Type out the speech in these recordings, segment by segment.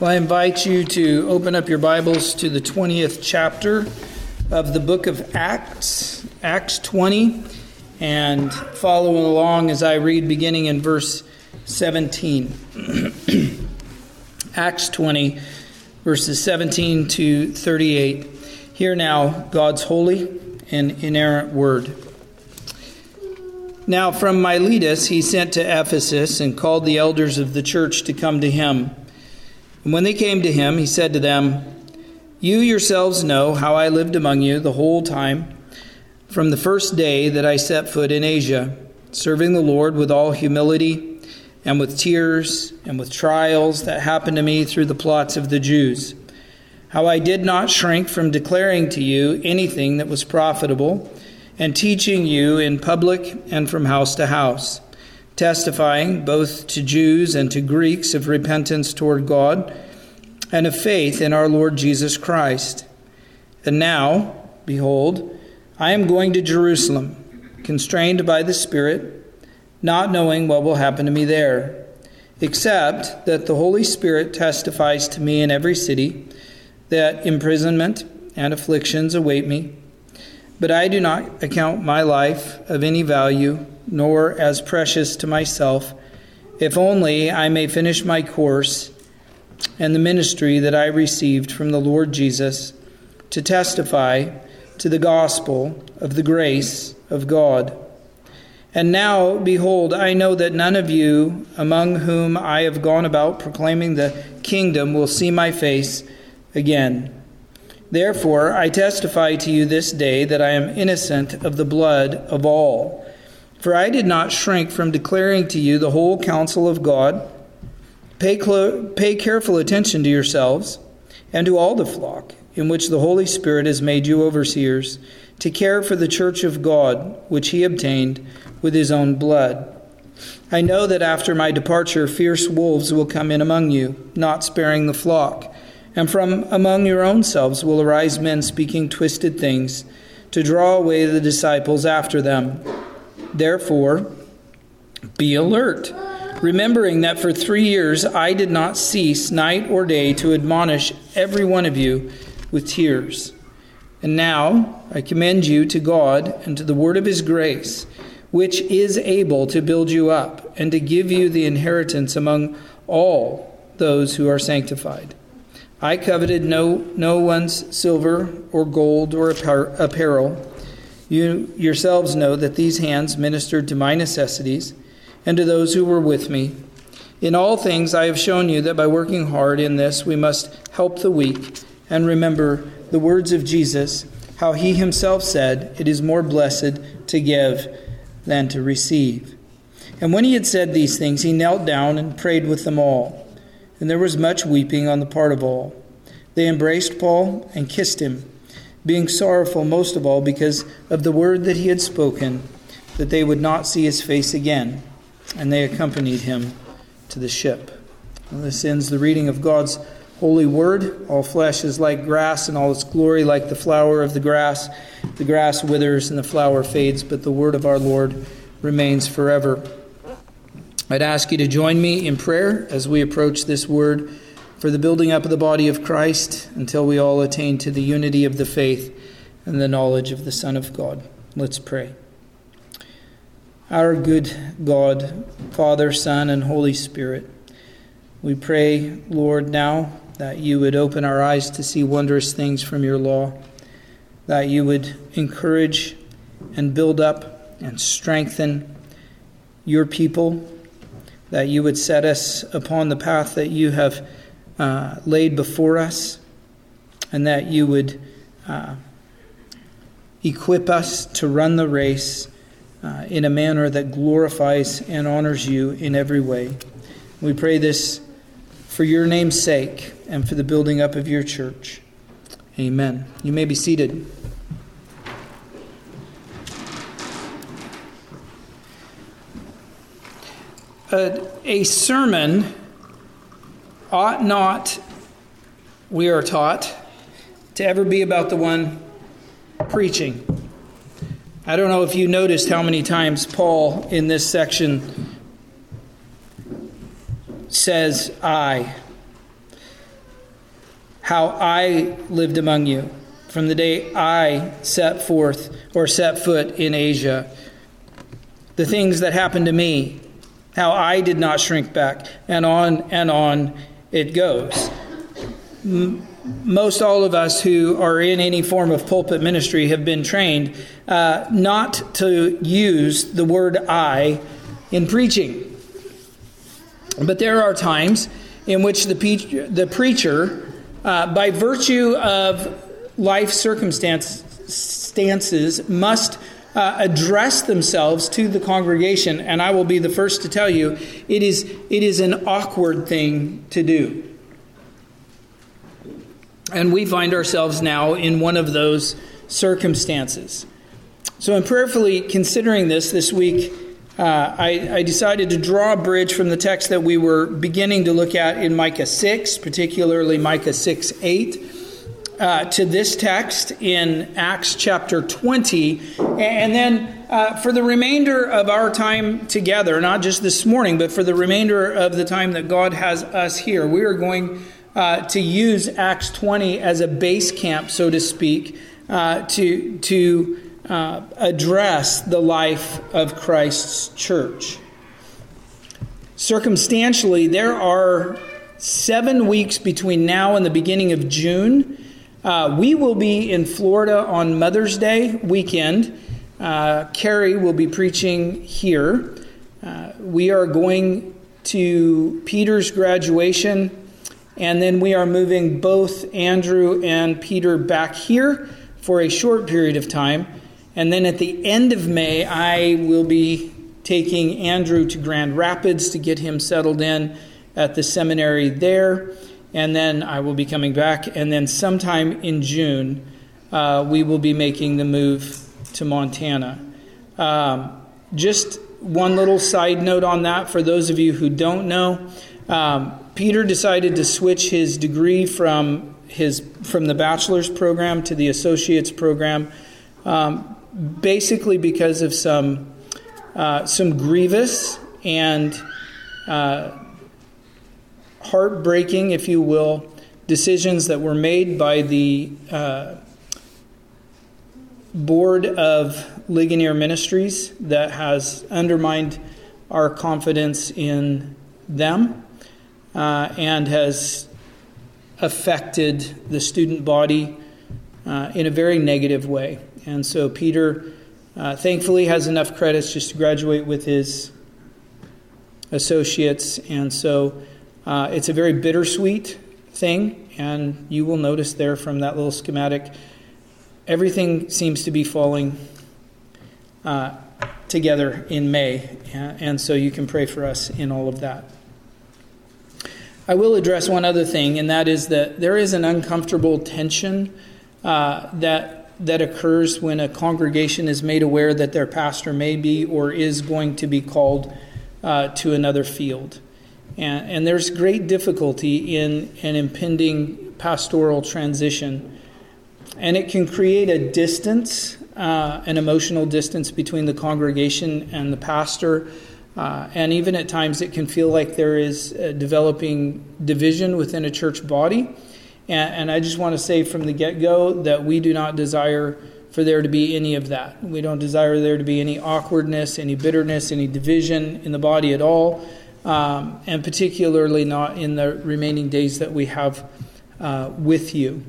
Well, I invite you to open up your Bibles to the 20th chapter of the book of Acts, Acts 20, and follow along as I read beginning in verse 17. Acts 20, verses 17 to 38. Hear now God's holy and inerrant word. Now from Miletus he sent to Ephesus and called the elders of the church to come to him. And when they came to him, he said to them, "You yourselves know how I lived among you the whole time, from the first day that I set foot in Asia, serving the Lord with all humility and with tears and with trials that happened to me through the plots of the Jews. How I did not shrink from declaring to you anything that was profitable, and teaching you in public and from house to house, testifying both to Jews and to Greeks of repentance toward God and of faith in our Lord Jesus Christ. And now, behold, I am going to Jerusalem, constrained by the Spirit, not knowing what will happen to me there, except that the Holy Spirit testifies to me in every city that imprisonment and afflictions await me. But I do not account my life of any value, nor as precious to myself, if only I may finish my course and the ministry that I received from the Lord Jesus, to testify to the gospel of the grace of God. And now, behold, I know that none of you among whom I have gone about proclaiming the kingdom will see my face again. Therefore, I testify to you this day that I am innocent of the blood of all. For I did not shrink from declaring to you the whole counsel of God. Pay careful attention to yourselves and to all the flock, in which the Holy Spirit has made you overseers, to care for the church of God, which he obtained with his own blood. I know that after my departure, fierce wolves will come in among you, not sparing the flock. And from among your own selves will arise men speaking twisted things, to draw away the disciples after them. Therefore, be alert, remembering that for 3 years I did not cease night or day to admonish every one of you with tears. And now I commend you to God and to the word of his grace, which is able to build you up and to give you the inheritance among all those who are sanctified. I coveted no one's silver or gold or apparel. You yourselves know that these hands ministered to my necessities and to those who were with me. In all things I have shown you that by working hard in this we must help the weak and remember the words of Jesus, how he himself said, "It is more blessed to give than to receive." And when he had said these things, he knelt down and prayed with them all. And there was much weeping on the part of all. They embraced Paul and kissed him, being sorrowful most of all because of the word that he had spoken, that they would not see his face again. And they accompanied him to the ship. Well, this ends the reading of God's holy word. All flesh is like grass, and all its glory like the flower of the grass. The grass withers and the flower fades, but the word of our Lord remains forever. I'd ask you to join me in prayer as we approach this word for the building up of the body of Christ until we all attain to the unity of the faith and the knowledge of the Son of God. Let's pray. Our good God, Father, Son, and Holy Spirit, we pray, Lord, now that you would open our eyes to see wondrous things from your law, that you would encourage and build up and strengthen your people, that you would set us upon the path that you have laid before us, and that you would equip us to run the race in a manner that glorifies and honors you in every way. We pray this for your name's sake and for the building up of your church. Amen. You may be seated. A sermon ought not, we are taught, to ever be about the one preaching. I don't know if you noticed how many times Paul in this section says I. how I lived among you from the day I set foot in Asia. The things that happened to me, how I did not shrink back, and on it goes. Most all of us who are in any form of pulpit ministry have been trained not to use the word I in preaching. But there are times in which the preacher, by virtue of life circumstances, must address themselves to the congregation. And I will be the first to tell you, it is an awkward thing to do. And we find ourselves now in one of those circumstances. So in prayerfully considering this week, I decided to draw a bridge from the text that we were beginning to look at in Micah 6, particularly Micah 6:8, to this text in Acts chapter 20. And then for the remainder of our time together, not just this morning, but for the remainder of the time that God has us here, we are going to use Acts 20 as a base camp, so to speak, to address the life of Christ's church. Circumstantially, there are 7 weeks between now and the beginning of June. We will be in Florida on Mother's Day weekend. Carrie will be preaching here. We are going to Peter's graduation, and then we are moving both Andrew and Peter back here for a short period of time. And then at the end of May, I will be taking Andrew to Grand Rapids to get him settled in at the seminary there. And then I will be coming back. And then sometime in June, we will be making the move to Montana. Just one little side note on that for those of you who don't know. Peter decided to switch his degree from the bachelor's program to the associate's program, basically because of some grievous and heartbreaking, if you will, decisions that were made by the board of Ligonier Ministries that has undermined our confidence in them and has affected the student body in a very negative way. And so Peter, thankfully, has enough credits just to graduate with his associates. And so it's a very bittersweet thing. And you will notice there from that little schematic, everything seems to be falling together in May. And so you can pray for us in all of that. I will address one other thing, and that is that there is an uncomfortable tension that occurs when a congregation is made aware that their pastor may be or is going to be called to another field. And there's great difficulty in an impending pastoral transition. And it can create a distance, an emotional distance between the congregation and the pastor. And even at times it can feel like there is a developing division within a church body. And I just want to say from the get-go that we do not desire for there to be any of that. We don't desire there to be any awkwardness, any bitterness, any division in the body at all, and particularly not in the remaining days that we have with you.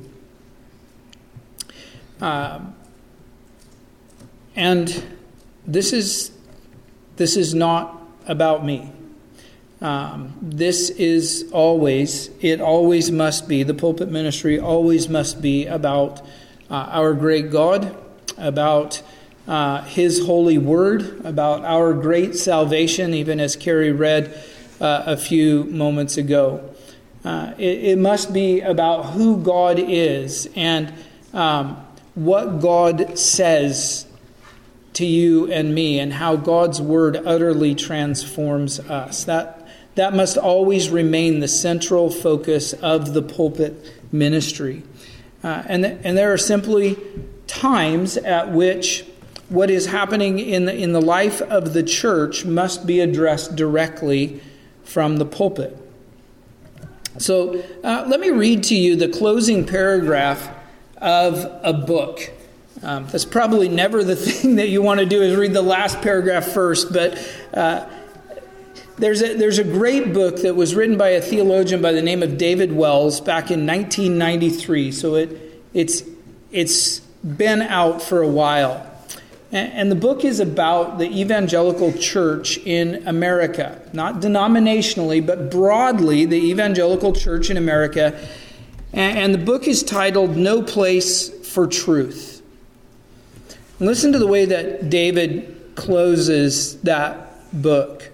And this is not about me. This is it always must be, the pulpit ministry always must be about our great God, about His holy word, about our great salvation, even as Carrie read a few moments ago. It must be about who God is and what God says to you and me, and how God's word utterly transforms us. That must always remain the central focus of the pulpit ministry. And there are simply times at which what is happening in the life of the church must be addressed directly from the pulpit. So let me read to you the closing paragraph of a book. That's probably never the thing that you want to do, is read the last paragraph first, but there's a great book that was written by a theologian by the name of David Wells back in 1993. So it's been out for a while. And the book is about the evangelical church in America, not denominationally, but broadly the evangelical church in America. And the book is titled No Place for Truth. Listen to the way that David closes that book.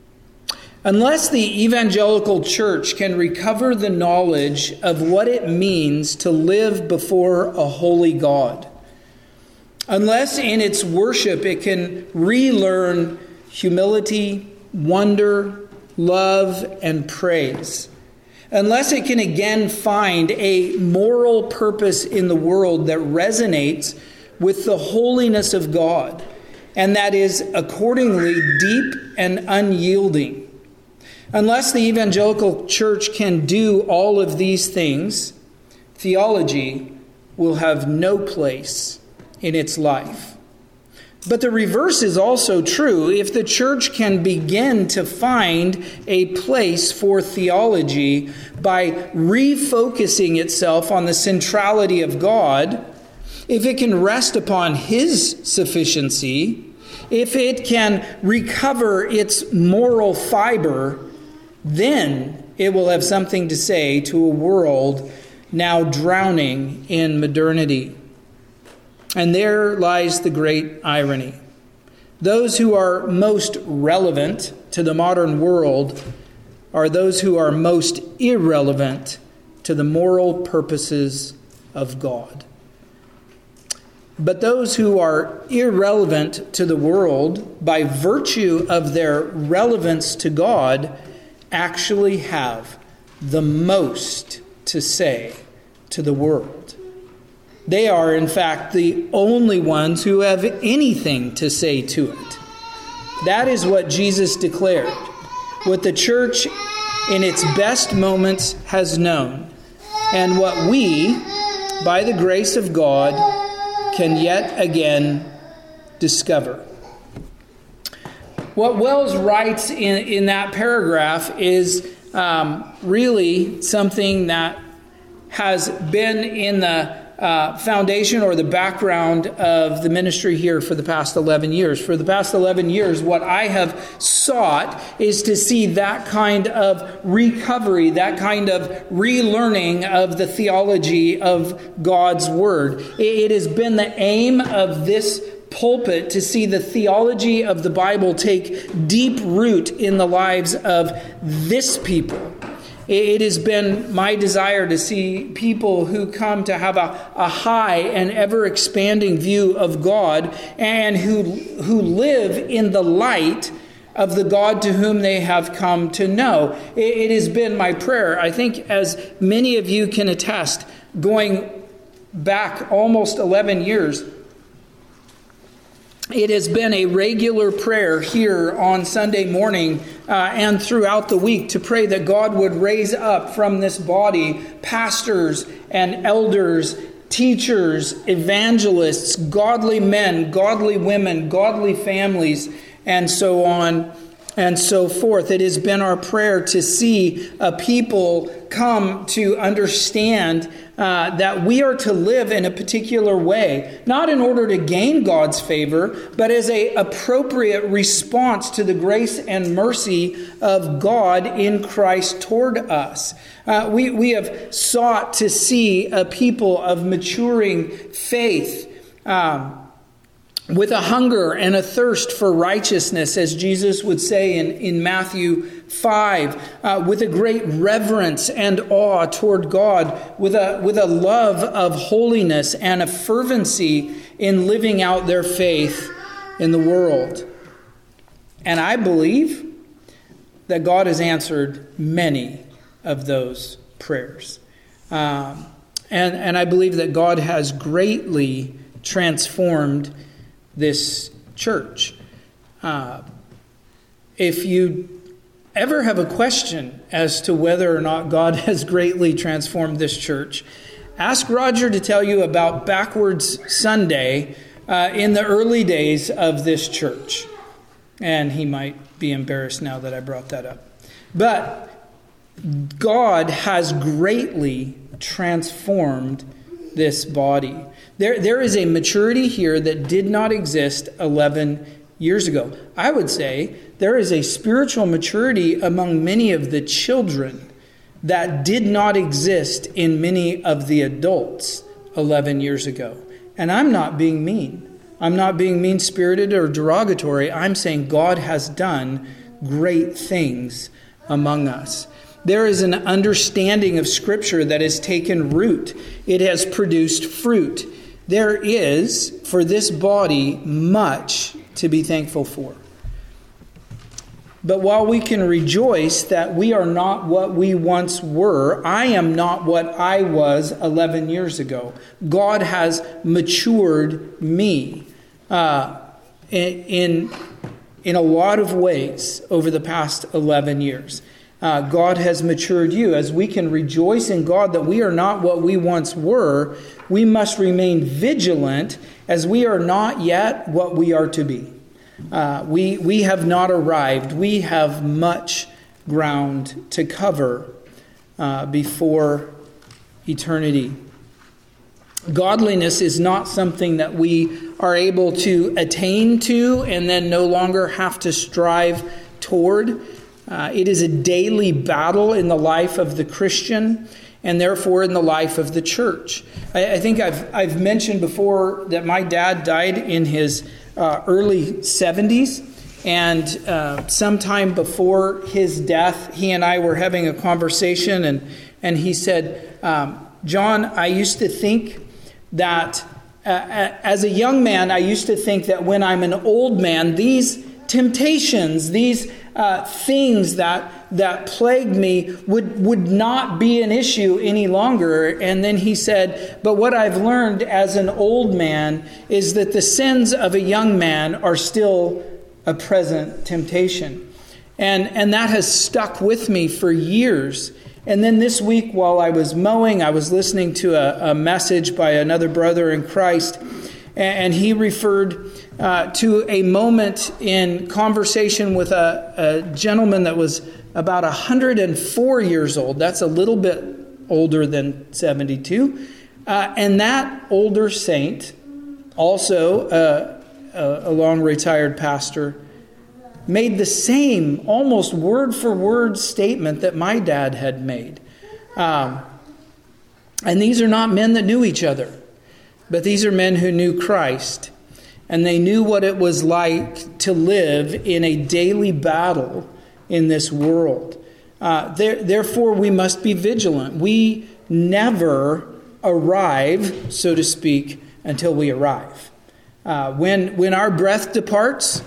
Unless the evangelical church can recover the knowledge of what it means to live before a holy God, unless in its worship it can relearn humility, wonder, love, and praise, unless it can again find a moral purpose in the world that resonates with the holiness of God, and that is accordingly deep and unyielding, unless the evangelical church can do all of these things, theology will have no place in its life. But the reverse is also true. If the church can begin to find a place for theology by refocusing itself on the centrality of God, if it can rest upon His sufficiency, if it can recover its moral fiber, then it will have something to say to a world now drowning in modernity. And there lies the great irony. Those who are most relevant to the modern world are those who are most irrelevant to the moral purposes of God. But those who are irrelevant to the world by virtue of their relevance to God actually have the most to say to the world. They are, in fact, the only ones who have anything to say to it. That is what Jesus declared, what the church in its best moments has known, and what we, by the grace of God, can yet again discover. What Wells writes in that paragraph is really something that has been in the foundation or the background of the ministry here for the past 11 years. For the past 11 years, what I have sought is to see that kind of recovery, that kind of relearning of the theology of God's Word. It has been the aim of this pulpit to see the theology of the Bible take deep root in the lives of this people. It has been my desire to see people who come to have a high and ever-expanding view of God and who live in the light of the God to whom they have come to know. It has been my prayer, I think, as many of you can attest, going back almost 11 years, it has been a regular prayer here on Sunday morning and throughout the week to pray that God would raise up from this body pastors and elders, teachers, evangelists, godly men, godly women, godly families, and so on and so forth. It has been our prayer to see a people come to understand that we are to live in a particular way, not in order to gain God's favor, but as an appropriate response to the grace and mercy of God in Christ toward us. We have sought to see a people of maturing faith, with a hunger and a thirst for righteousness, as Jesus would say in Matthew 5, with a great reverence and awe toward God, with a love of holiness and a fervency in living out their faith in the world. And I believe that God has answered many of those prayers. And I believe that God has greatly transformed this church. If you ever have a question as to whether or not God has greatly transformed this church, ask Roger to tell you about Backwards Sunday in the early days of this church. And he might be embarrassed now that I brought that up. But God has greatly transformed this body. There is a maturity here that did not exist 11 years ago. I would say there is a spiritual maturity among many of the children that did not exist in many of the adults 11 years ago. And I'm not being mean. I'm not being mean-spirited or derogatory. I'm saying God has done great things among us. There is an understanding of Scripture that has taken root. It has produced fruit. There is, for this body, much to be thankful for. But while we can rejoice that we are not what we once were, I am not what I was 11 years ago. God has matured me in a lot of ways over the past 11 years. God has matured you. As we can rejoice in God that we are not what we once were, we must remain vigilant as we are not yet what we are to be. We have not arrived. We have much ground to cover before eternity. Godliness is not something that we are able to attain to and then no longer have to strive toward. It is a daily battle in the life of the Christian and therefore in the life of the church. I think I've mentioned before that my dad died in his early 70s, and sometime before his death, he and I were having a conversation, and he said, John, I used to think that as a young man, I used to think that when I'm an old man, these temptations, these things that plagued me would not be an issue any longer. And then he said, but what I've learned as an old man is that the sins of a young man are still a present temptation. And that has stuck with me for years. And then this week while I was mowing, I was listening to a message by another brother in Christ, and he referred to a moment in conversation with a gentleman that was about 104 years old. That's a little bit older than 72. And that older saint, also a long-retired pastor, made the same, almost word-for-word statement that my dad had made. And these are not men that knew each other, but these are men who knew Christ. And they knew what it was like to live in a daily battle in this world. Therefore, we must be vigilant. We never arrive, so to speak, until we arrive. When our breath departs,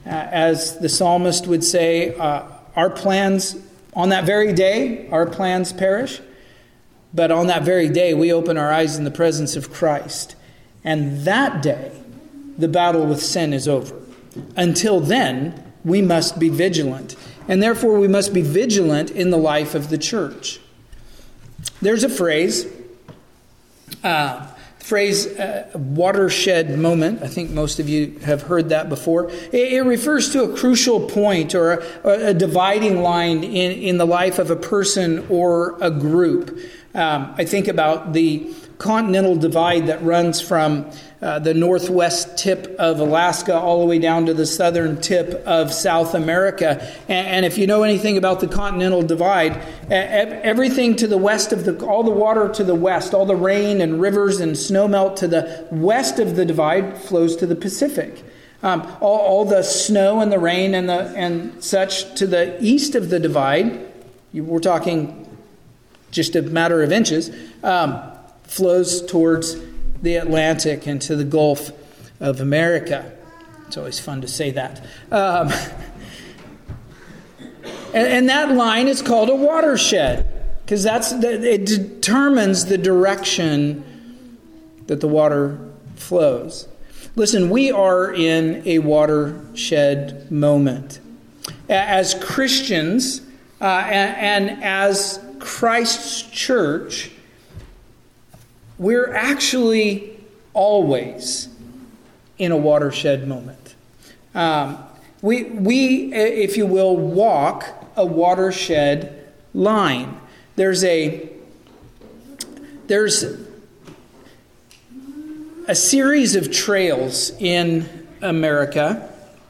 as the psalmist would say, our plans, on that very day, our plans perish. But on that very day, we open our eyes in the presence of Christ. And that day, the battle with sin is over. Until then, we must be vigilant. And therefore, we must be vigilant in the life of the church. There's a phrase, watershed moment. I think most of you have heard that before. It refers to a crucial point or a dividing line in the life of a person or a group. I think about the continental divide that runs from the northwest tip of Alaska all the way down to the southern tip of South America. And if you know anything about the continental divide, everything to the west of all the water to the west, all the rain and rivers and snowmelt to the west of the divide flows to the Pacific. All the snow and the rain and such to the east of the divide, we're talking just a matter of inches, flows towards the Atlantic and to the Gulf of America. It's always fun to say that. And that line is called a watershed because it determines the direction that the water flows. Listen, we are in a watershed moment. As Christians, And as Christ's church, we're actually always in a watershed moment. We, if you will, walk a watershed line. There's a series of trails in America.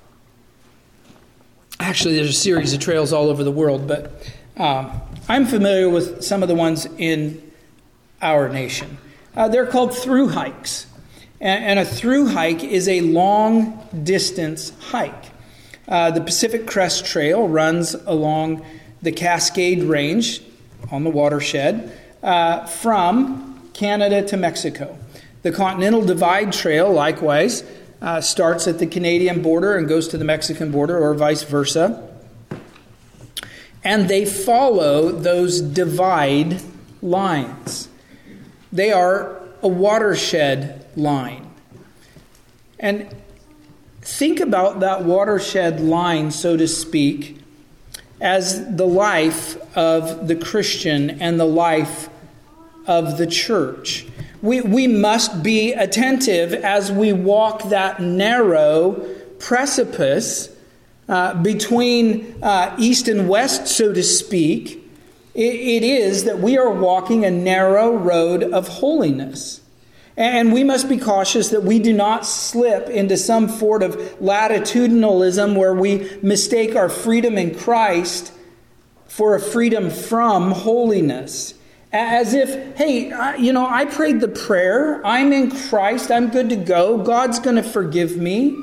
Actually, there's a series of trails all over the world, but I'm familiar with some of the ones in our nation. They're called through hikes. And a through hike is a long distance hike. The Pacific Crest Trail runs along the Cascade Range on the watershed from Canada to Mexico. The Continental Divide Trail, likewise, starts at the Canadian border and goes to the Mexican border, or vice versa. And they follow those divide lines. They are a watershed line. And think about that watershed line, so to speak, as the life of the Christian and the life of the church. We must be attentive as we walk that narrow precipice between east and west, so to speak. It is that we are walking a narrow road of holiness. And we must be cautious that we do not slip into some sort of latitudinalism where we mistake our freedom in Christ for a freedom from holiness. As if, hey, I prayed the prayer. I'm in Christ. I'm good to go. God's going to forgive me.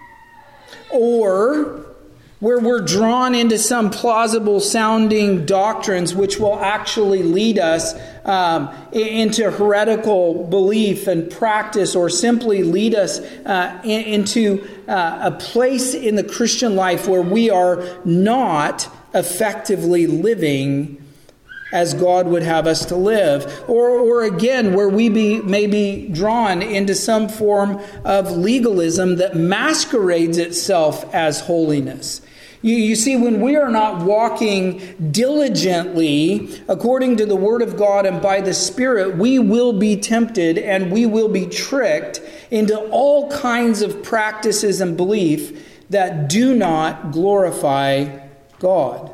Or where we're drawn into some plausible sounding doctrines which will actually lead us into heretical belief and practice, or simply lead us into a place in the Christian life where we are not effectively living as God would have us to live. Or again, where we may be drawn into some form of legalism that masquerades itself as holiness. You see, when we are not walking diligently according to the Word of God and by the Spirit, we will be tempted and we will be tricked into all kinds of practices and belief that do not glorify God.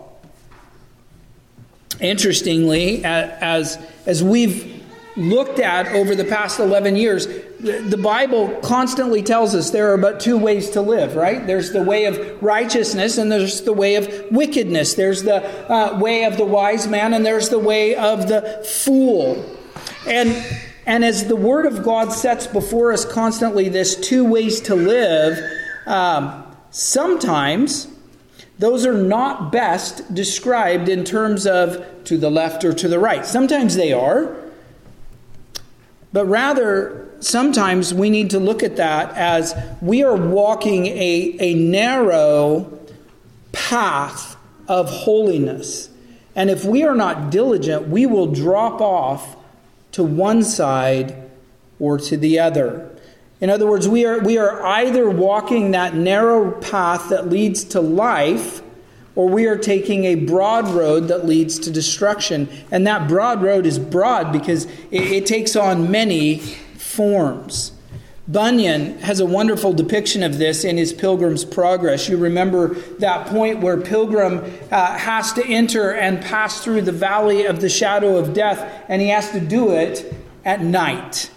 Interestingly, as we've looked at over the past 11 years, the Bible constantly tells us there are but two ways to live, right? There's the way of righteousness and there's the way of wickedness. There's the way of the wise man and there's the way of the fool. And as the Word of God sets before us constantly this two ways to live, sometimes those are not best described in terms of to the left or to the right. Sometimes they are. But rather, sometimes we need to look at that as we are walking a narrow path of holiness. And if we are not diligent, we will drop off to one side or to the other. In other words, we are either walking that narrow path that leads to life, or we are taking a broad road that leads to destruction. And that broad road is broad because it takes on many forms. Bunyan has a wonderful depiction of this in his Pilgrim's Progress. You remember that point where Pilgrim has to enter and pass through the valley of the shadow of death, and he has to do it at night.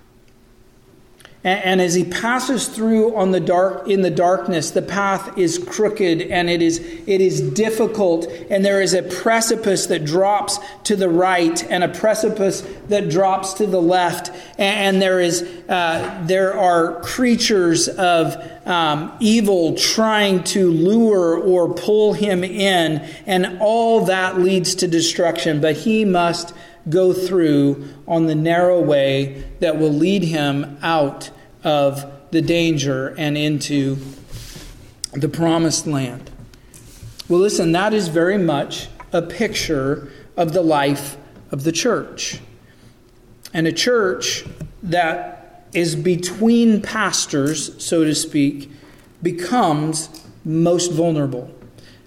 And as he passes through in the darkness, the path is crooked and it is difficult, and there is a precipice that drops to the right and a precipice that drops to the left, and there are creatures of evil trying to lure or pull him in, and all that leads to destruction. But he must go through on the narrow way that will lead him out of the danger and into the promised land. Well, listen, that is very much a picture of the life of the church. And a church that is between pastors, so to speak, becomes most vulnerable.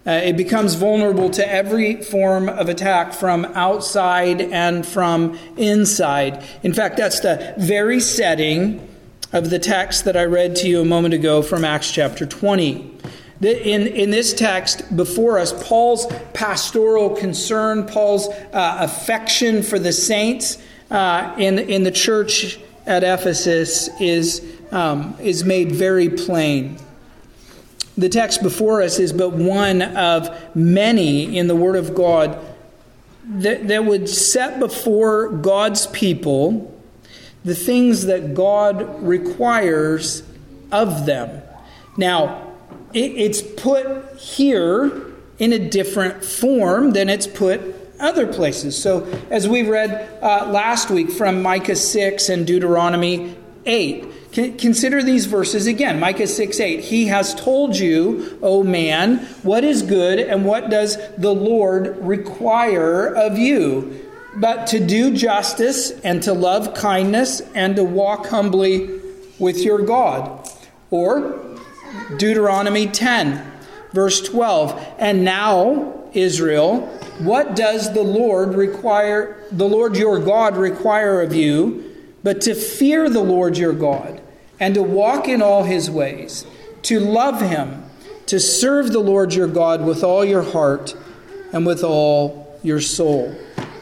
It becomes vulnerable to every form of attack from outside and from inside. In fact, that's the very setting of the text that I read to you a moment ago from Acts chapter 20. In this text before us, Paul's pastoral concern, Paul's affection for the saints in the church at Ephesus is made very plain. The text before us is but one of many in the Word of God that would set before God's people the things that God requires of them. Now, it's put here in a different form than it's put other places. So, as we read last week from Micah 6 and Deuteronomy 8, consider these verses again. Micah 6:8. He has told you, O man, what is good and what does the Lord require of you, but to do justice and to love kindness and to walk humbly with your God. Or Deuteronomy 10, verse 12. And now, Israel, what does the Lord your God require of you, but to fear the Lord your God, and to walk in all his ways, to love him, to serve the Lord your God with all your heart and with all your soul.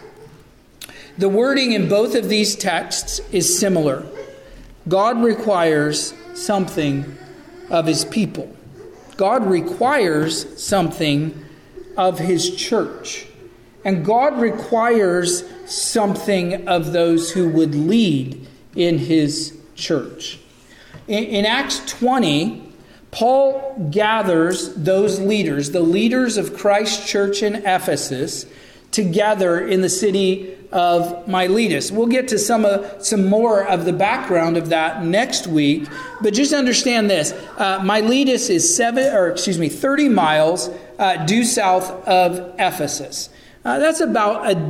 The wording in both of these texts is similar. God requires something of his people. God requires something of his church. And God requires something of those who would lead in his church. In Acts 20, Paul gathers those leaders, the leaders of Christ's church in Ephesus, together in the city of Miletus. We'll get to some more of the background of that next week, but just understand this. Miletus is 30 miles due south of Ephesus. That's about a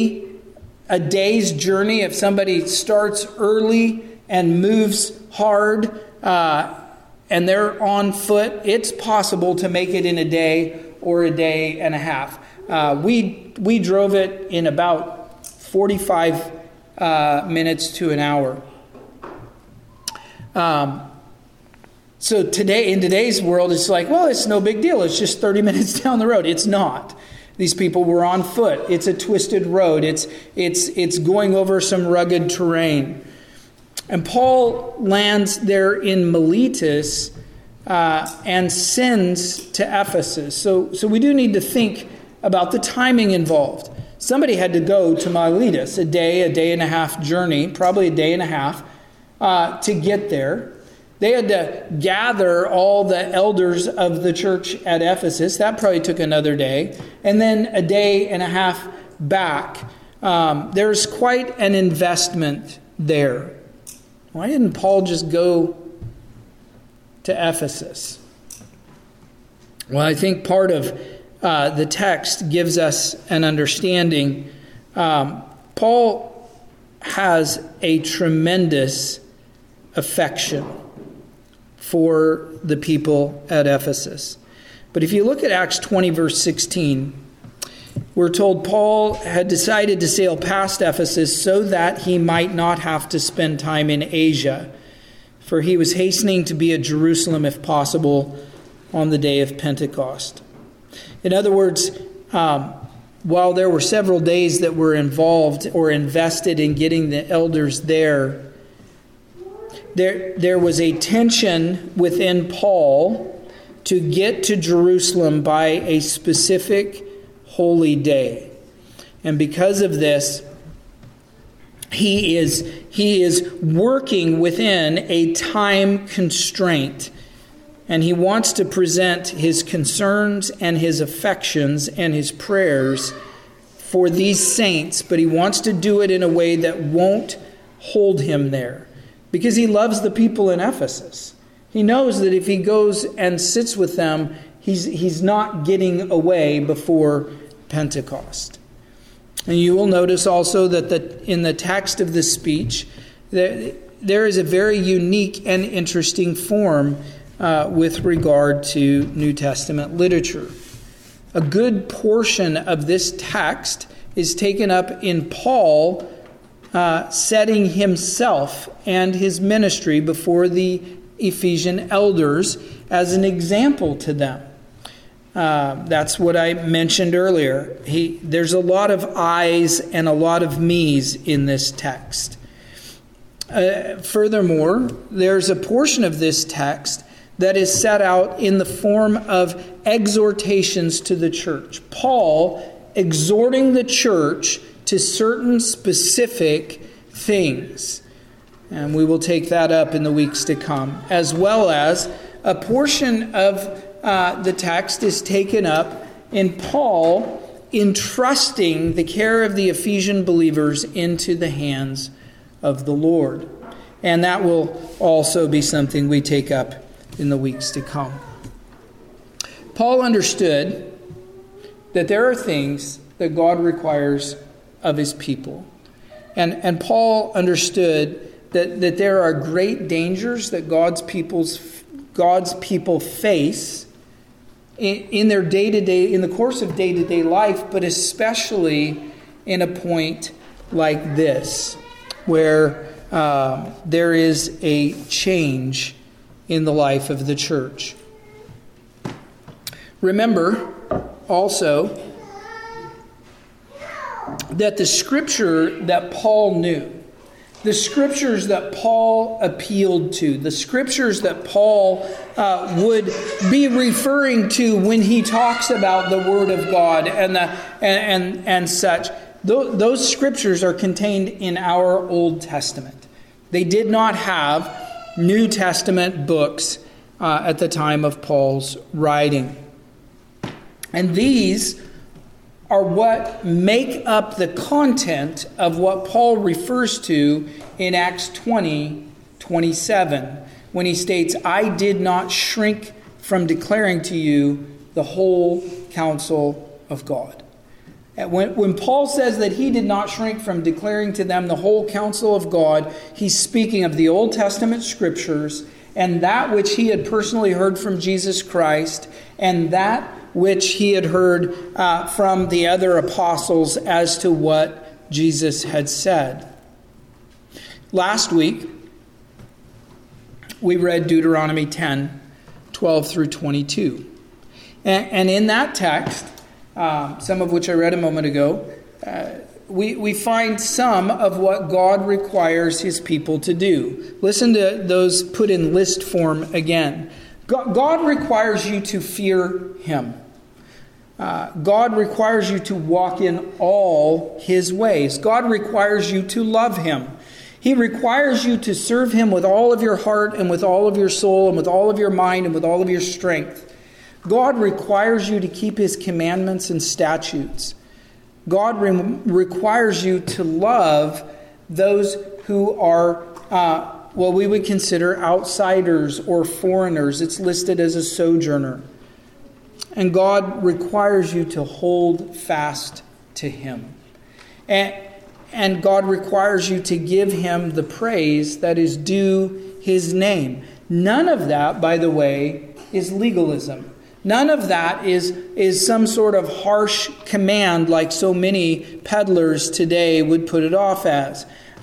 day's journey if somebody starts early and moves hard and they're on foot. It's possible to make it in a day or a day and a half. We drove it in about 45 minutes to an hour. So in today's world, it's like, well, it's no big deal. It's just 30 minutes down the road. It's not. These people were on foot. It's a twisted road. It's going over some rugged terrain. And Paul lands there in Miletus and sends to Ephesus. So we do need to think about the timing involved. Somebody had to go to Miletus, a day and a half journey, probably a day and a half, to get there. They had to gather all the elders of the church at Ephesus. That probably took another day. And then a day and a half back. There's quite an investment there. Why didn't Paul just go to Ephesus? Well, I think part of the text gives us an understanding. Paul has a tremendous affection for the people at Ephesus. But if you look at Acts 20, verse 16, we're told Paul had decided to sail past Ephesus so that he might not have to spend time in Asia, for he was hastening to be at Jerusalem, if possible, on the day of Pentecost. In other words, while there were several days that were involved or invested in getting the elders there was a tension within Paul to get to Jerusalem by a specific holy day. And because of this, he is working within a time constraint. And he wants to present his concerns and his affections and his prayers for these saints, but he wants to do it in a way that won't hold him there. Because he loves the people in Ephesus. He knows that if he goes and sits with them, he's not getting away before Pentecost. And you will notice also that in the text of this speech, there is a very unique and interesting form with regard to New Testament literature. A good portion of this text is taken up in Paul setting himself and his ministry before the Ephesian elders as an example to them. That's what I mentioned earlier. There's a lot of I's and a lot of me's in this text. Furthermore, there's a portion of this text that is set out in the form of exhortations to the church. Paul exhorting the church to certain specific things. And we will take that up in the weeks to come. As well as a portion of the text is taken up in Paul entrusting the care of the Ephesian believers into the hands of the Lord. And that will also be something we take up in the weeks to come. Paul understood that there are things that God requires of his people. And Paul understood that there are great dangers that God's people face in their day-to-day, in the course of day-to-day life, but especially in a point like this, where there is a change in the life of the church. Remember also that the scripture that Paul knew, the scriptures that Paul appealed to, the scriptures that Paul would be referring to when he talks about the Word of God and such, those scriptures are contained in our Old Testament. They did not have New Testament books at the time of Paul's writing. And these are what make up the content of what Paul refers to in Acts 20:27, when he states, "I did not shrink from declaring to you the whole counsel of God." And when Paul says that he did not shrink from declaring to them the whole counsel of God, he's speaking of the Old Testament scriptures and that which he had personally heard from Jesus Christ and that which he had heard from the other apostles as to what Jesus had said. Last week, we read Deuteronomy 10:12 through 22. And in that text, some of which I read a moment ago, we find some of what God requires his people to do. Listen to those put in list form again. God requires you to fear him. God requires you to walk in all his ways. God requires you to love him. He requires you to serve him with all of your heart and with all of your soul and with all of your mind and with all of your strength. God requires you to keep his commandments and statutes. God requires you to love those who are what we would consider outsiders or foreigners. It's listed as a sojourner. And God requires you to hold fast to him. And God requires you to give him the praise that is due his name. None of that, by the way, is legalism. None of that is some sort of harsh command like so many peddlers today would put it off as.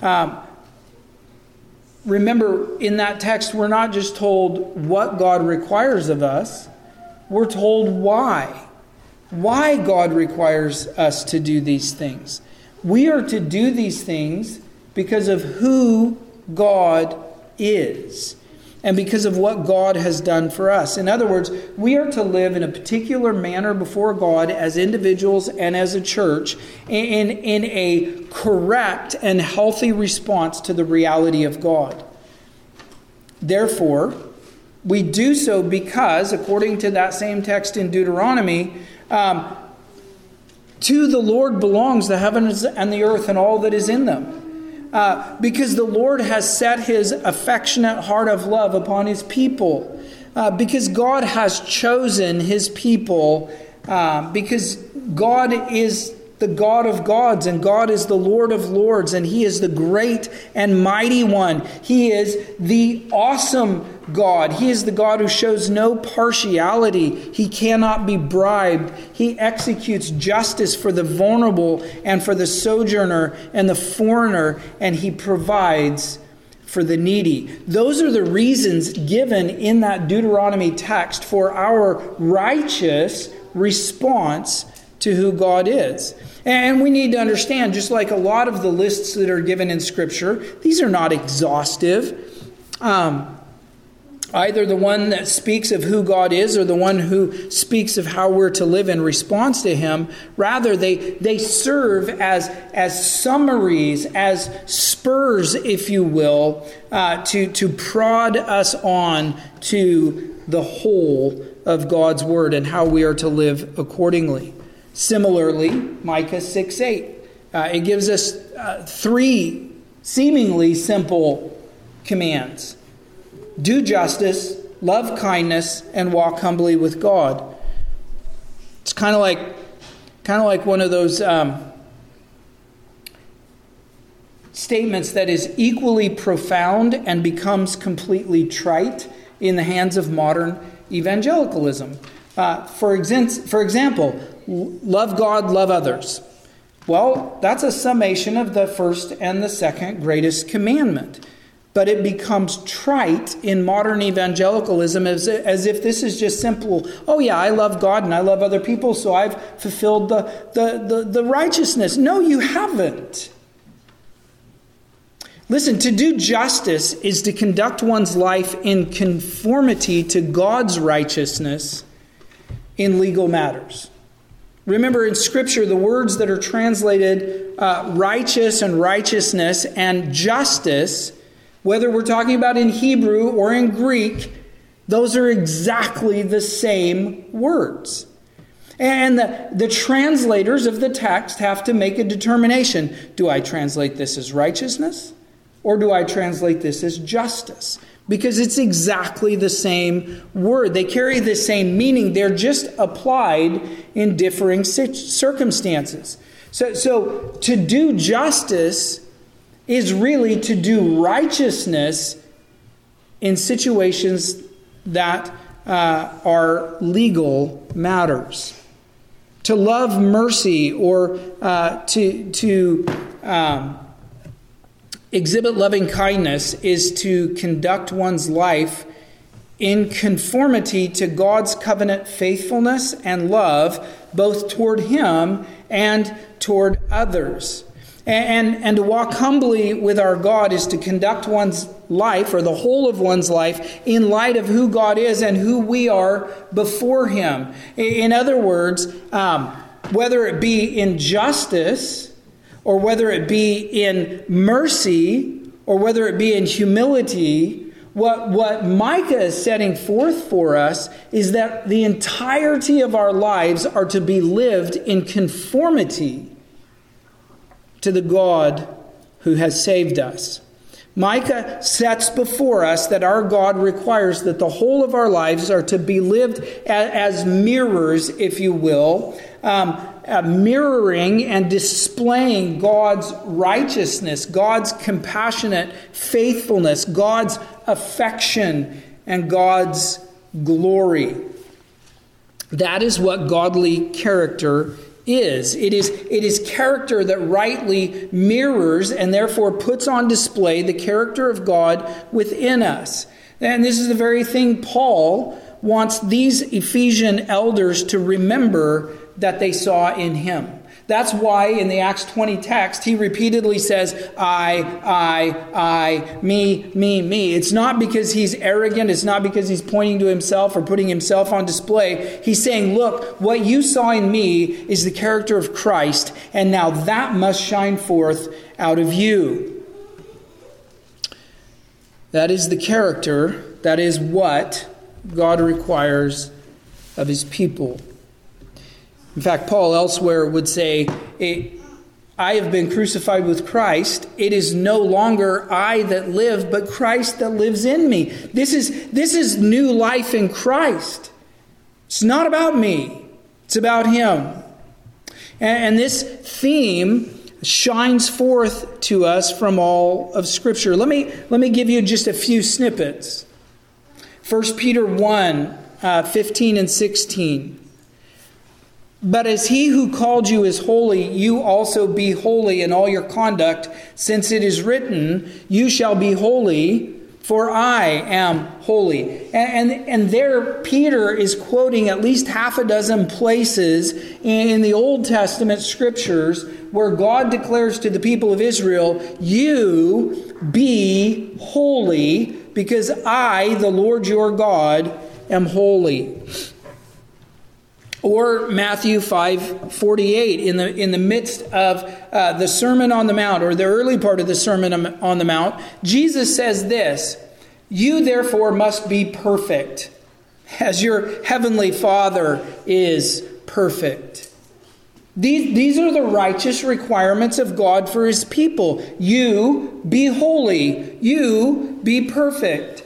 Remember, in that text, we're not just told what God requires of us. We're told why. Why God requires us to do these things. We are to do these things because of who God is and because of what God has done for us. In other words, we are to live in a particular manner before God as individuals and as a church in a correct and healthy response to the reality of God. Therefore, we do so because, according to that same text in Deuteronomy, to the Lord belongs the heavens and the earth and all that is in them. Because the Lord has set his affectionate heart of love upon his people. Because God has chosen his people. Because God is the God of gods, and God is the Lord of lords, and He is the great and mighty one. He is the awesome God. He is the God who shows no partiality. He cannot be bribed. He executes justice for the vulnerable and for the sojourner and the foreigner, and He provides for the needy. Those are the reasons given in that Deuteronomy text for our righteous response to who God is. And we need to understand, just like a lot of the lists that are given in Scripture, these are not exhaustive. Either the one that speaks of who God is or the one who speaks of how we're to live in response to Him. Rather, they serve as summaries, as spurs, if you will, to prod us on to the whole of God's Word and how we are to live accordingly. Similarly, Micah 6:8. It gives us three seemingly simple commands. Do justice, love kindness, and walk humbly with God. It's kind of like one of those statements that is equally profound and becomes completely trite in the hands of modern evangelicalism. For example, love God, love others. Well, that's a summation of the first and the second greatest commandment. But it becomes trite in modern evangelicalism as if this is just simple, oh yeah, I love God and I love other people, so I've fulfilled the righteousness. No, you haven't. Listen, to do justice is to conduct one's life in conformity to God's righteousness in legal matters. Remember, in Scripture, the words that are translated righteous and righteousness and justice, whether we're talking about in Hebrew or in Greek, those are exactly the same words. And the translators of the text have to make a determination. Do I translate this as righteousness? Or do I translate this as justice? Because it's exactly the same word. They carry the same meaning. They're just applied in differing circumstances. So to do justice is really to do righteousness in situations that are legal matters. To love mercy or to exhibit loving kindness is to conduct one's life in conformity to God's covenant faithfulness and love, both toward Him and toward others. And to walk humbly with our God is to conduct one's life, or the whole of one's life, in light of who God is and who we are before Him. In other words, whether it be in justice, or whether it be in mercy, or whether it be in humility, what Micah is setting forth for us is that the entirety of our lives are to be lived in conformity to the God who has saved us. Micah sets before us that our God requires that the whole of our lives are to be lived as mirrors, if you will, mirroring and displaying God's righteousness, God's compassionate faithfulness, God's affection, and God's glory. That is what godly character is. It is character that rightly mirrors and therefore puts on display the character of God within us. And this is the very thing Paul wants these Ephesian elders to remember that they saw in him. That's why in the Acts 20 text, he repeatedly says, I, me. It's not because he's arrogant. It's not because he's pointing to himself or putting himself on display. He's saying, look, what you saw in me is the character of Christ, and now that must shine forth out of you. That is the character, that is what God requires of His people. In fact, Paul elsewhere would say, I have been crucified with Christ. It is no longer I that live, but Christ that lives in me. This is new life in Christ. It's not about me. It's about Him. And this theme shines forth to us from all of Scripture. Let me give you just a few snippets. 1 Peter 1, 15 and 16. But as he who called you is holy, you also be holy in all your conduct, since it is written, you shall be holy, for I am holy. And there Peter is quoting at least half a dozen places in the Old Testament scriptures where God declares to the people of Israel, you be holy, because I, the Lord your God, am holy. Or Matthew 5:48, in the midst of the Sermon on the Mount, or the early part of the Sermon on the Mount, Jesus says this, you therefore must be perfect, as your heavenly Father is perfect. These are the righteous requirements of God for His people. You be holy. You be perfect.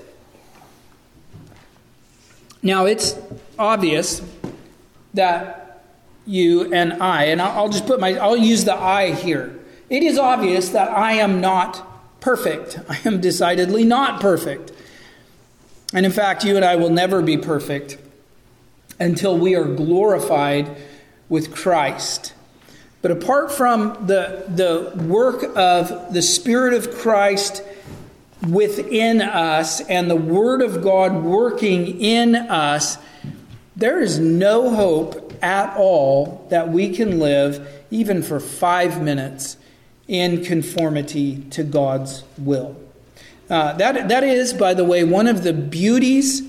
Now it's obvious that you and I, and I'll use the I here. It is obvious that I am not perfect. I am decidedly not perfect. And in fact, you and I will never be perfect until we are glorified with Christ. But apart from the work of the Spirit of Christ within us and the Word of God working in us, there is no hope at all that we can live, even for 5 minutes, in conformity to God's will. That is, by the way, one of the beauties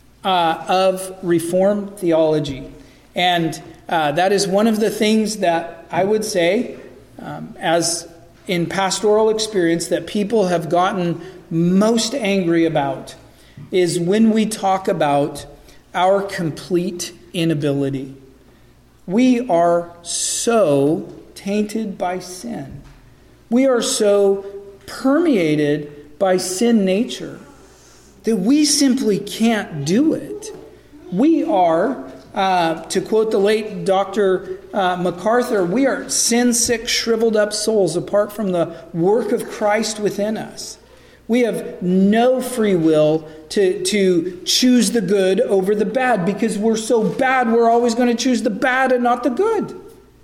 of Reformed theology. And that is one of the things that I would say, as in pastoral experience, that people have gotten most angry about, is when we talk about our complete inability. We are so tainted by sin. We are so permeated by sin nature that we simply can't do it. We are, to quote the late Dr. MacArthur, we are sin-sick, shriveled up souls apart from the work of Christ within us. We have no free will to choose the good over the bad, because we're so bad we're always going to choose the bad and not the good.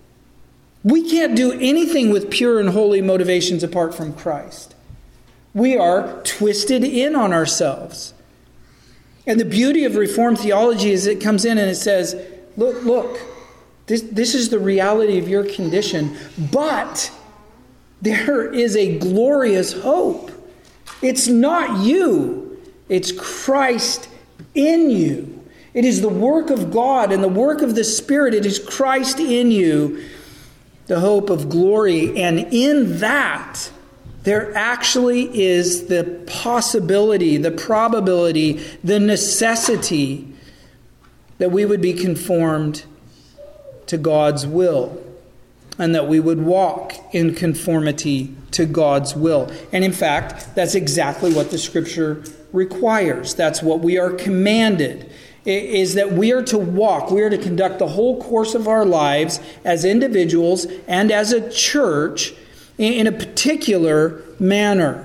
We can't do anything with pure and holy motivations apart from Christ. We are twisted in on ourselves. And the beauty of Reformed theology is it comes in and it says, look, this is the reality of your condition, but there is a glorious hope. It's not you, it's Christ in you. It is the work of God and the work of the Spirit. It is Christ in you, the hope of glory. And in that, there actually is the possibility, the probability, the necessity that we would be conformed to God's will, and that we would walk in conformity to God's will. And in fact, that's exactly what the Scripture requires. That's what we are commanded, is that we are to walk, we are to conduct the whole course of our lives as individuals and as a church in a particular manner.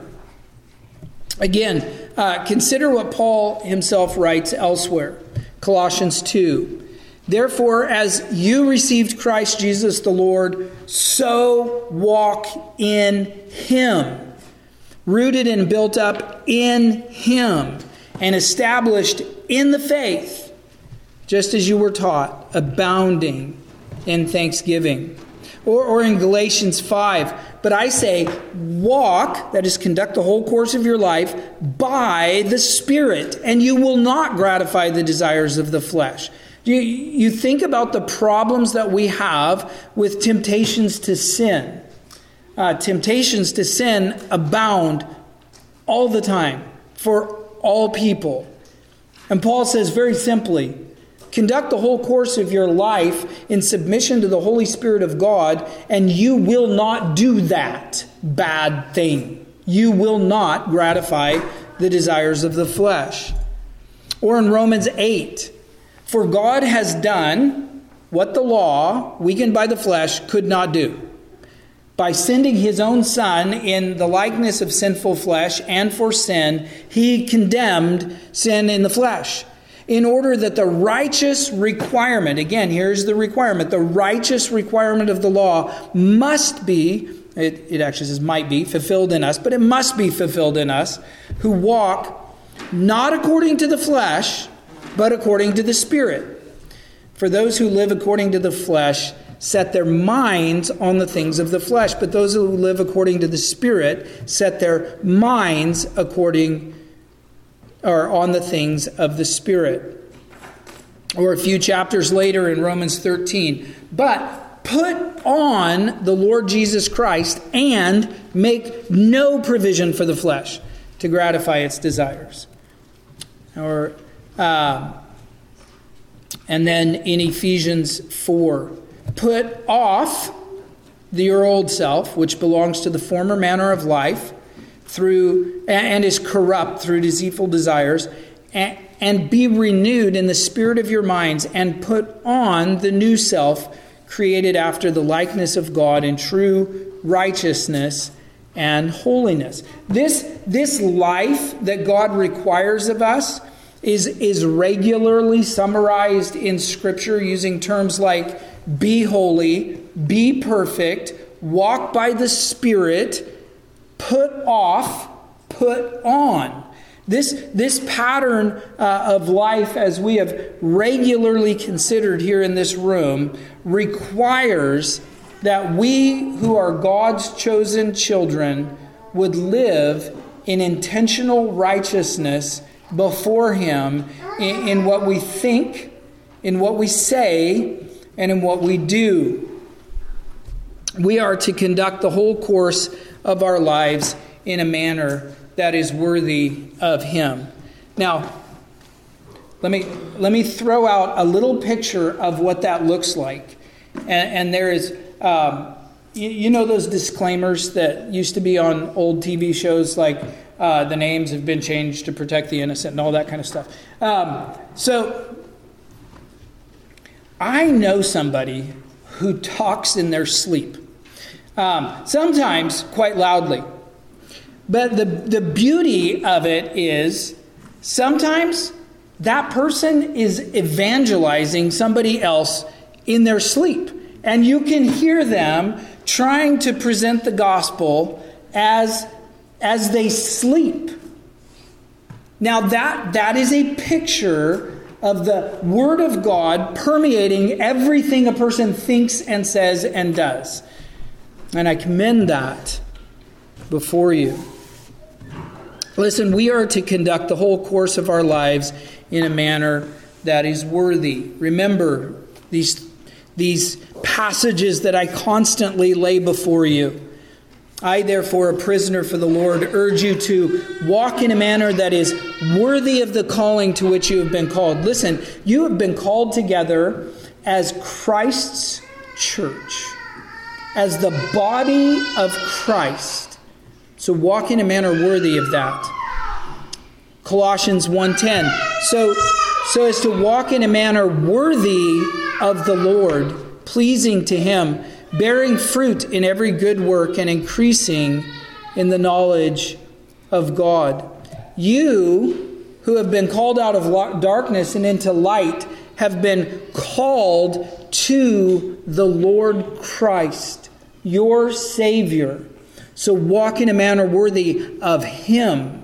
Again, consider what Paul himself writes elsewhere. Colossians 2. Therefore, as you received Christ Jesus the Lord, so walk in Him, rooted and built up in Him, and established in the faith, just as you were taught, abounding in thanksgiving. Or in Galatians 5, but I say, walk, that is, conduct the whole course of your life, by the Spirit, and you will not gratify the desires of the flesh. You think about the problems that we have with temptations to sin. Temptations to sin abound all the time for all people. And Paul says very simply, conduct the whole course of your life in submission to the Holy Spirit of God, and you will not do that bad thing. You will not gratify the desires of the flesh. Or in Romans 8, for God has done what the law, weakened by the flesh, could not do. By sending his own Son in the likeness of sinful flesh and for sin, he condemned sin in the flesh, in order that the righteous requirement, again, here's the requirement, the righteous requirement of the law must be, it actually says might be, fulfilled in us, but it must be fulfilled in us, who walk not according to the flesh, but according to the Spirit. For those who live according to the flesh set their minds on the things of the flesh, but those who live according to the Spirit set their minds on the things of the Spirit. Or a few chapters later in Romans 13, but put on the Lord Jesus Christ and make no provision for the flesh to gratify its desires. Or and then in Ephesians 4, put off your old self, which belongs to the former manner of life, and is corrupt through deceitful desires, and be renewed in the spirit of your minds, and put on the new self, created after the likeness of God in true righteousness and holiness. This life that God requires of us is regularly summarized in Scripture using terms like be holy, be perfect, walk by the Spirit, put off, put on. This pattern of life, as we have regularly considered here in this room, requires that we who are God's chosen children would live in intentional righteousness before Him in what we think, in what we say, and in what we do. We are to conduct the whole course of our lives in a manner that is worthy of Him. Now, let me throw out a little picture of what that looks like. And there is, you know those disclaimers that used to be on old TV shows, like the names have been changed to protect the innocent and all that kind of stuff. So I know somebody who talks in their sleep, sometimes quite loudly. But the beauty of it is sometimes that person is evangelizing somebody else in their sleep. And you can hear them trying to present the gospel as they sleep. Now that is a picture of the Word of God permeating everything a person thinks and says and does. And I commend that before you. Listen, we are to conduct the whole course of our lives in a manner that is worthy. Remember these passages that I constantly lay before you. I, therefore, a prisoner for the Lord, urge you to walk in a manner that is worthy of the calling to which you have been called. Listen, you have been called together as Christ's church, as the body of Christ. So walk in a manner worthy of that. Colossians 1:10. So as to walk in a manner worthy of the Lord, pleasing to Him, bearing fruit in every good work and increasing in the knowledge of God. You who have been called out of darkness and into light have been called to the Lord Christ, your Savior. So walk in a manner worthy of Him.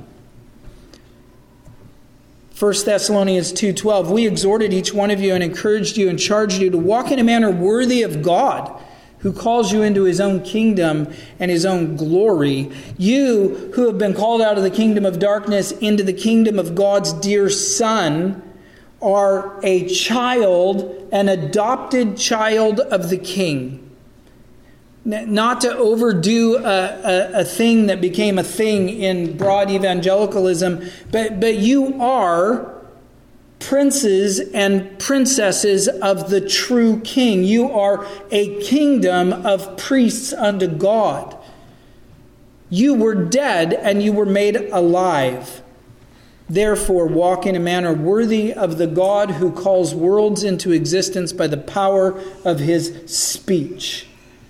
1 Thessalonians 2:12, we exhorted each one of you and encouraged you and charged you to walk in a manner worthy of God, who calls you into His own kingdom and His own glory. You who have been called out of the kingdom of darkness into the kingdom of God's dear Son are a child, an adopted child of the King. Not to overdo a thing that became a thing in broad evangelicalism, but you are princes and princesses of the true King. You are a kingdom of priests unto God. You were dead and you were made alive. Therefore, walk in a manner worthy of the God who calls worlds into existence by the power of his speech.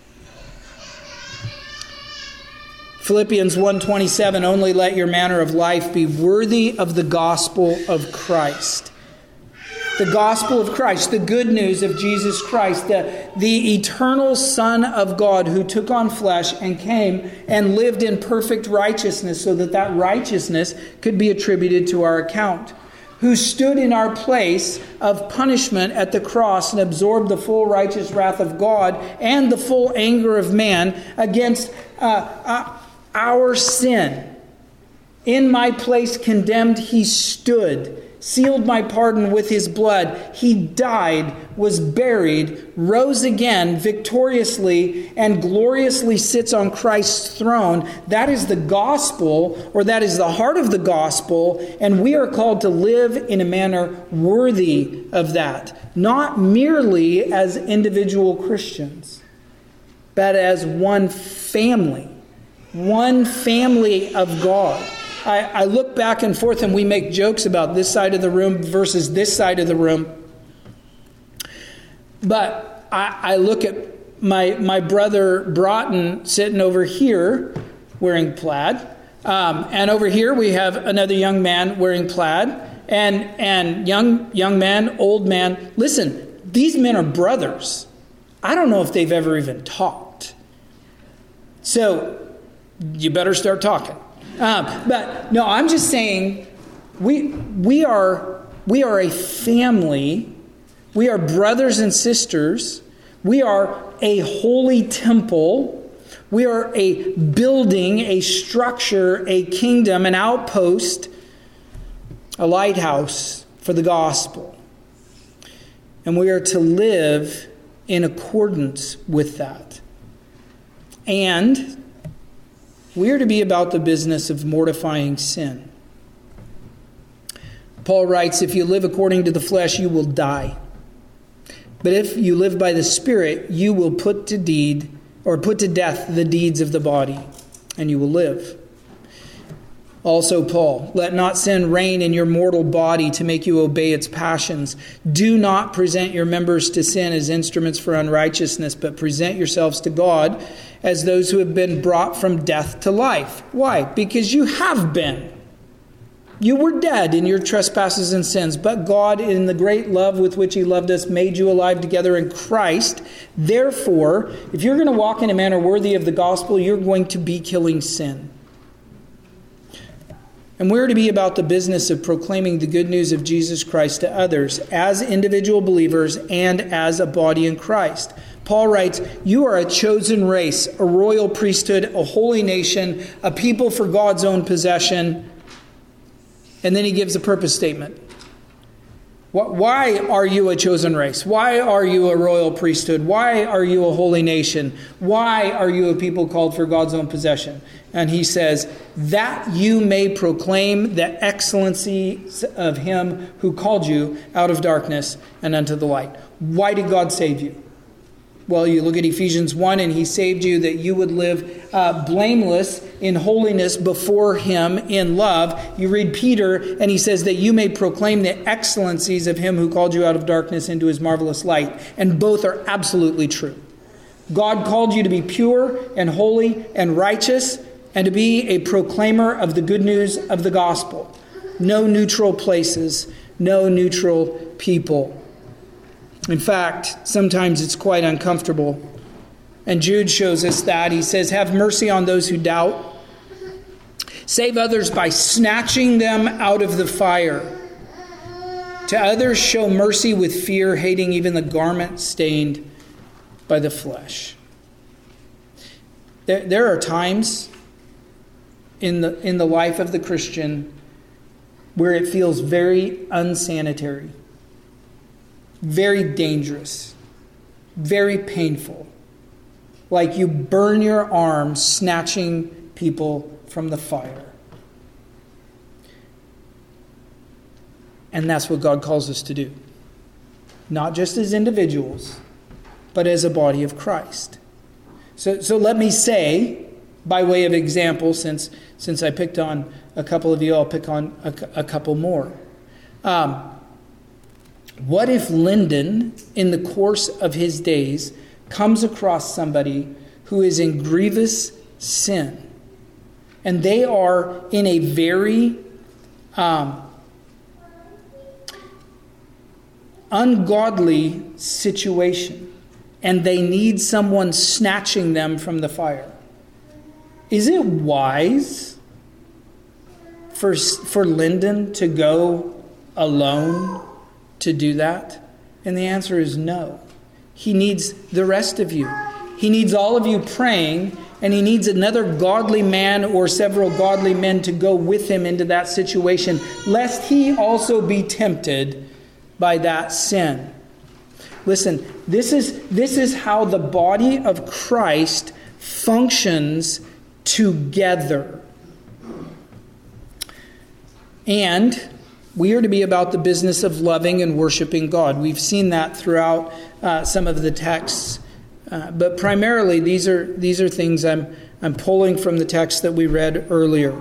Philippians 1:27, only let your manner of life be worthy of the gospel of Christ. The gospel of Christ, the good news of Jesus Christ, the eternal Son of God who took on flesh and came and lived in perfect righteousness so that that righteousness could be attributed to our account, who stood in our place of punishment at the cross and absorbed the full righteous wrath of God and the full anger of man against our sin. In my place condemned, he stood, sealed my pardon with his blood. He died, was buried, rose again victoriously, and gloriously sits on Christ's throne. That is the gospel, or that is the heart of the gospel, and we are called to live in a manner worthy of that. Not merely as individual Christians, but as one family of God. I look back and forth and we make jokes about this side of the room versus this side of the room. But I look at my brother Broughton sitting over here wearing plaid. And over here we have another young man wearing plaid. And young man, old man. Listen, these men are brothers. I don't know if they've ever even talked. So you better start talking. But no, I'm just saying we are a family. We are brothers and sisters. We are a holy temple. We are a building, a structure, a kingdom, an outpost, a lighthouse for the gospel. And we are to live in accordance with that. And we are to be about the business of mortifying sin. Paul writes, if you live according to the flesh, you will die. But if you live by the Spirit, you will put to death the deeds of the body, and you will live. Also Paul, let not sin reign in your mortal body to make you obey its passions. Do not present your members to sin as instruments for unrighteousness, but present yourselves to God as those who have been brought from death to life. Why? Because you have been. You were dead in your trespasses and sins, but God, in the great love with which he loved us, made you alive together in Christ. Therefore, if you're going to walk in a manner worthy of the gospel, you're going to be killing sin. And we're to be about the business of proclaiming the good news of Jesus Christ to others as individual believers and as a body in Christ. Paul writes, you are a chosen race, a royal priesthood, a holy nation, a people for God's own possession. And then he gives a purpose statement. Why are you a chosen race? Why are you a royal priesthood? Why are you a holy nation? Why are you a people called for God's own possession? And he says, that you may proclaim the excellency of him who called you out of darkness and unto the light. Why did God save you? Well, you look at Ephesians 1, and he saved you that you would live blameless in holiness before him in love. You read Peter, and he says that you may proclaim the excellencies of him who called you out of darkness into his marvelous light. And both are absolutely true. God called you to be pure and holy and righteous and to be a proclaimer of the good news of the gospel. No neutral places, no neutral people. In fact, sometimes it's quite uncomfortable. And Jude shows us that. He says, have mercy on those who doubt. Save others by snatching them out of the fire. To others show mercy with fear, hating even the garment stained by the flesh. There are times in the life of the Christian where it feels very unsanitary. Very dangerous, very painful. Like you burn your arms snatching people from the fire. And that's what God calls us to do. Not just as individuals, but as a body of Christ. So let me say, by way of example, since I picked on a couple of you, I'll pick on a couple more. What if Lyndon, in the course of his days, comes across somebody who is in grievous sin, and they are in a very ungodly situation, and they need someone snatching them from the fire? Is it wise for Lyndon to go alone to do that? And the answer is no. He needs the rest of you. He needs all of you praying, and he needs another godly man or several godly men to go with him into that situation, lest he also be tempted by that sin. Listen, this is how the body of Christ functions together. And we are to be about the business of loving and worshiping God. We've seen that throughout some of the texts. But primarily, these are things I'm pulling from the text that we read earlier.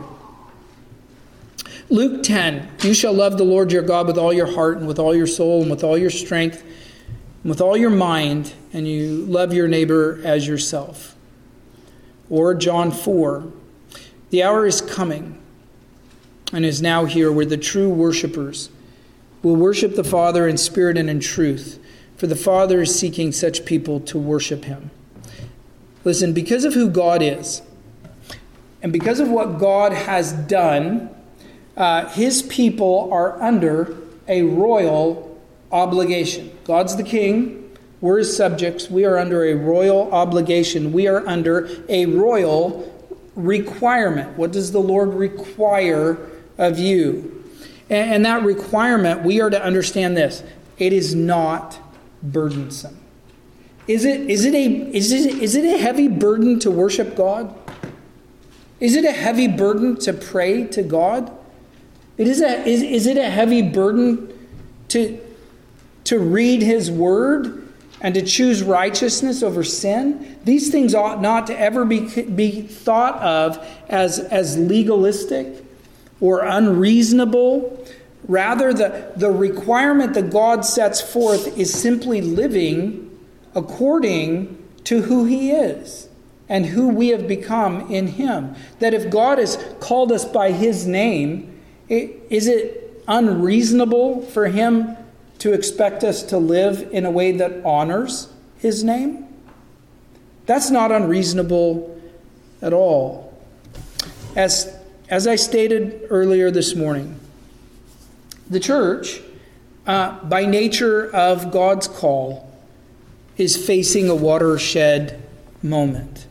Luke 10, you shall love the Lord your God with all your heart and with all your soul and with all your strength and with all your mind, and you love your neighbor as yourself. Or John 4, the hour is coming and is now here where the true worshipers will worship the Father in spirit and in truth, for the Father is seeking such people to worship him. Listen, because of who God is, and because of what God has done, his people are under a royal obligation. God's the king. We're his subjects. We are under a royal obligation. We are under a royal requirement. What does the Lord require of you? And that requirement, we are to understand this. It is not burdensome. Is it a heavy burden to worship God? Is it a heavy burden to pray to God? Is it a heavy burden to read his word and to choose righteousness over sin? These things ought not to ever be thought of as legalistic or unreasonable. Rather, the requirement that God sets forth is simply living according to who he is and who we have become in him. That if God has called us by his name, is it unreasonable for him to expect us to live in a way that honors his name? That's not unreasonable at all. As I stated earlier this morning, the church, by nature of God's call, is facing a watershed moment.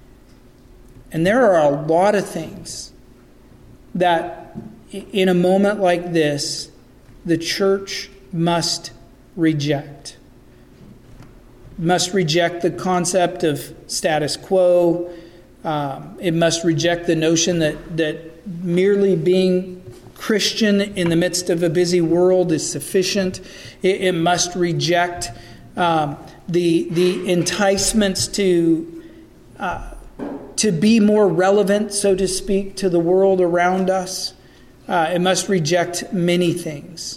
And there are a lot of things that in a moment like this, the church must reject. Must reject the concept of status quo. It must reject the notion that merely being Christian in the midst of a busy world is sufficient. It must reject the enticements to be more relevant, so to speak, to the world around us. It must reject many things.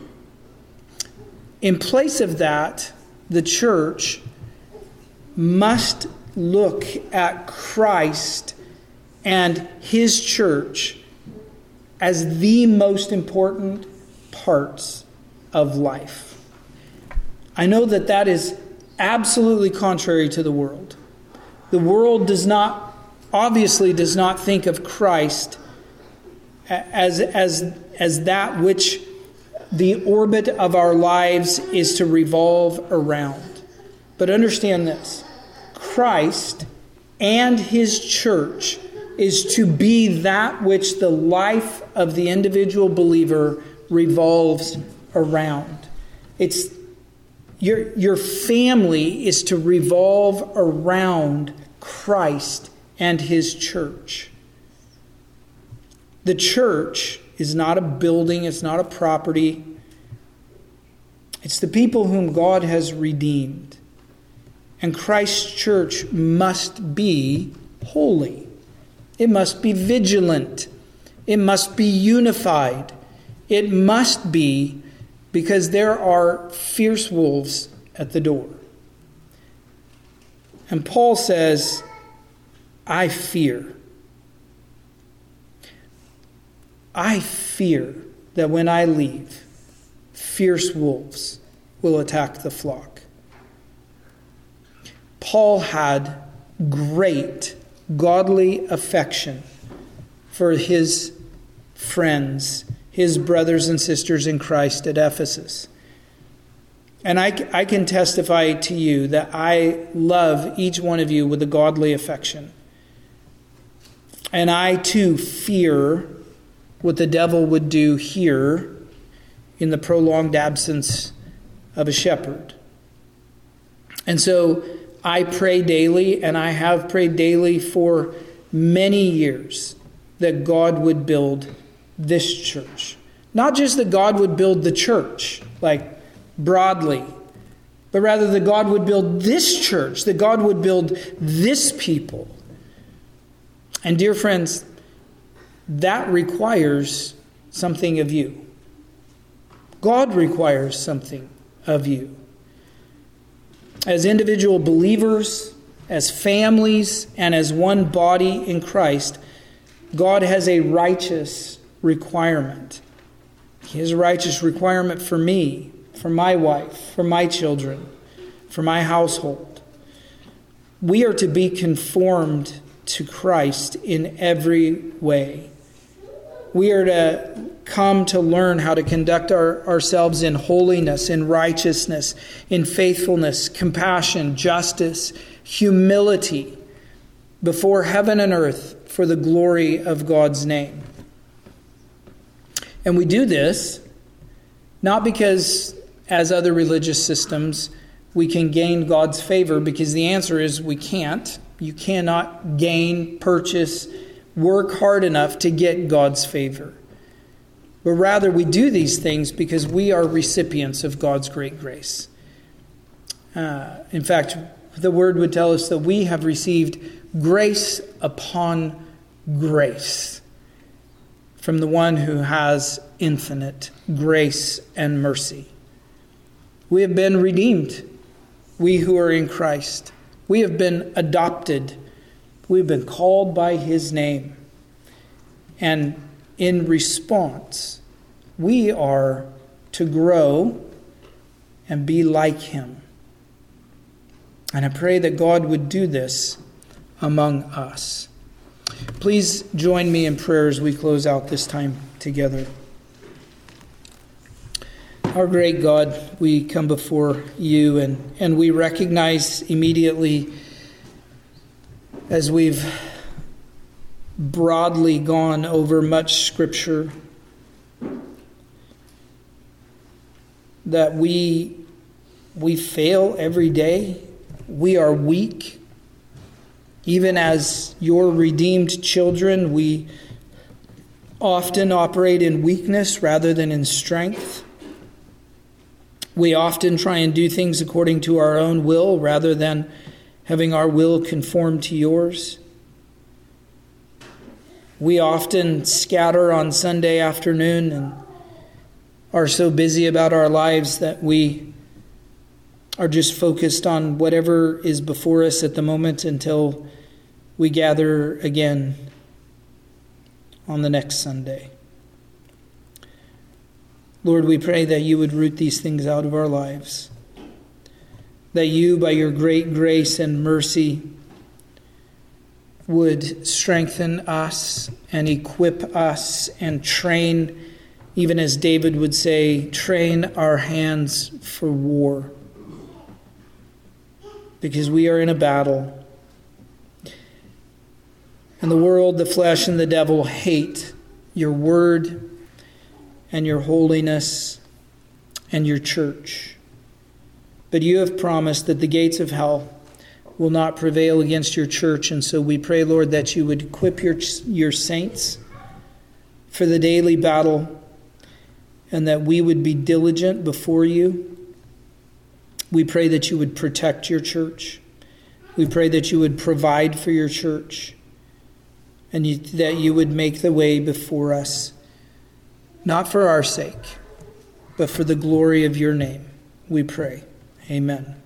In place of that, the church must look at Christ and his church as the most important parts of life. I know that is absolutely contrary to the world. The world obviously does not think of Christ as that which the orbit of our lives is to revolve around. But understand this: Christ and his church is to be that which the life of the individual believer revolves around. It's your family is to revolve around Christ and his church. The church is not a building, it's not a property. It's the people whom God has redeemed. And Christ's church must be holy. It must be vigilant. It must be unified. It must be, because there are fierce wolves at the door. And Paul says, I fear. I fear that when I leave, fierce wolves will attack the flock. Paul had great godly affection for his friends, his brothers and sisters in Christ at Ephesus. And I can testify to you that I love each one of you with a godly affection. And I too fear what the devil would do here in the prolonged absence of a shepherd. And so I pray daily, and I have prayed daily for many years, that God would build this church. Not just that God would build the church, like broadly, but rather that God would build this church, that God would build this people. And dear friends, that requires something of you. God requires something of you. As individual believers, as families, and as one body in Christ, God has a righteous requirement. He has a righteous requirement for me, for my wife, for my children, for my household. We are to be conformed to Christ in every way. We are to come to learn how to conduct ourselves in holiness, in righteousness, in faithfulness, compassion, justice, humility before heaven and earth for the glory of God's name. And we do this not because, as other religious systems, we can gain God's favor, because the answer is we can't. You cannot gain, purchase, work hard enough to get God's favor. But rather, we do these things because we are recipients of God's great grace. In fact, the word would tell us that we have received grace upon grace from the one who has infinite grace and mercy. We have been redeemed, we who are in Christ. We have been adopted. We've been called by his name. And in response, we are to grow and be like him. And I pray that God would do this among us. Please join me in prayer as we close out this time together. Our great God, we come before you and we recognize immediately, as we've broadly gone over much scripture, that we fail every day. We are weak. Even as your redeemed children, we often operate in weakness rather than in strength. We often try and do things according to our own will rather than having our will conform to yours. We often scatter on Sunday afternoon and are so busy about our lives that we are just focused on whatever is before us at the moment until we gather again on the next Sunday. Lord, we pray that you would root these things out of our lives, that you, by your great grace and mercy, would strengthen us and equip us and train, even as David would say, train our hands for war. Because we are in a battle. And the world, the flesh, and the devil hate your word and your holiness and your church. But you have promised that the gates of hell will not prevail against your church. And so we pray, Lord, that you would equip your saints for the daily battle, and that we would be diligent before you. We pray that you would protect your church. We pray that you would provide for your church. and that you would make the way before us, not for our sake, but for the glory of your name, we pray. Amen.